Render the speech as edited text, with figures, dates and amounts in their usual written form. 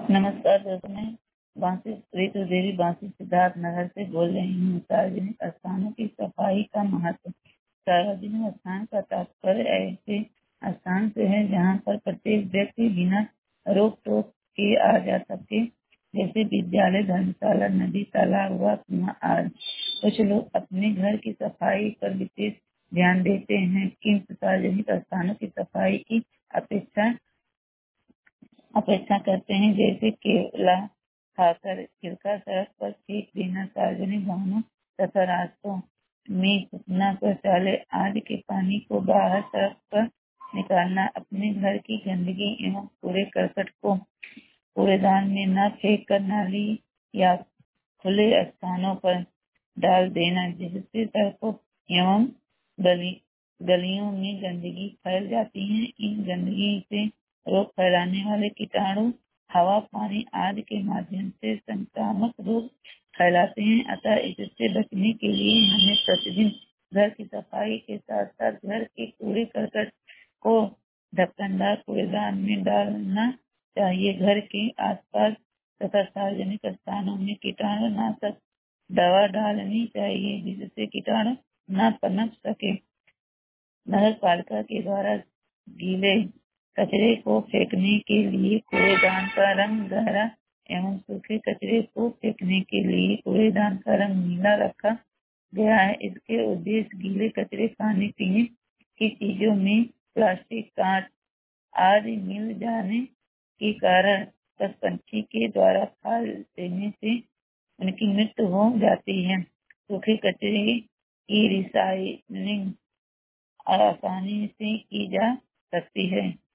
नमस्कार दोस्तों, मैं बांसी ऋतु देवी बांसी सिद्धार्थ नगर से बोल रही हूँ। सार्वजनिक स्थानों की सफाई का महत्व। सार्वजनिक स्थान का तात्पर्य ऐसे स्थान से है जहाँ पर प्रत्येक व्यक्ति बिना रोक टोक के आ जा सके, जैसे विद्यालय, धर्मशाला, नदी, तालाब व कुआं आदि। कुछ लोग अपने घर की सफाई पर विशेष ध्यान देते हैं, किंतु सार्वजनिक स्थानों की सफाई की अपेक्षा करते हैं, जैसे केला खाकर छिलका सड़क पर फेंक देना, सार्वजनिक वाहनों तथा रास्तों में थूकना, शौचालय आदि के पानी को बाहर सड़क पर निकालना, अपने घर की गंदगी एवं कूड़े करकट को कूड़ेदान में न फेंक कर नाली या खुले स्थानों पर डाल देना, जिससे सड़कों एवं गलियों में गंदगी फैल जाती है। इन गंदगी से रोग फैलाने वाले कीटाणु हवा, पानी आदि के माध्यम से संक्रामक रोग फैलाते हैं। अतः इससे बचने के लिए हमें प्रतिदिन घर की सफाई के साथ साथ घर के कूड़े करकट को ढक्कनदार कूड़ेदान में डालना चाहिए। घर के आसपास तथा सार्वजनिक स्थानों में कीटाणुनाशक दवा डालनी चाहिए, जिससे कीटाणु न पनप सके। नगर पालिका के द्वारा गीले कचरे को फेंकने के लिए कूड़ेदान का रंग गहरा एवं सूखे कचरे को फेंकने के लिए कूड़ेदान का रंग नीला रखा गया है। इसके उद्देश्य गीले कचरे खाने पीने की चीजों में प्लास्टिक, कांच आदि मिल जाने के कारण पशु-पक्षी के द्वारा खा देने से उनकी मृत्यु हो जाती है। सूखे कचरे की रिसाइक्लिंग आसानी से की जा सकती है।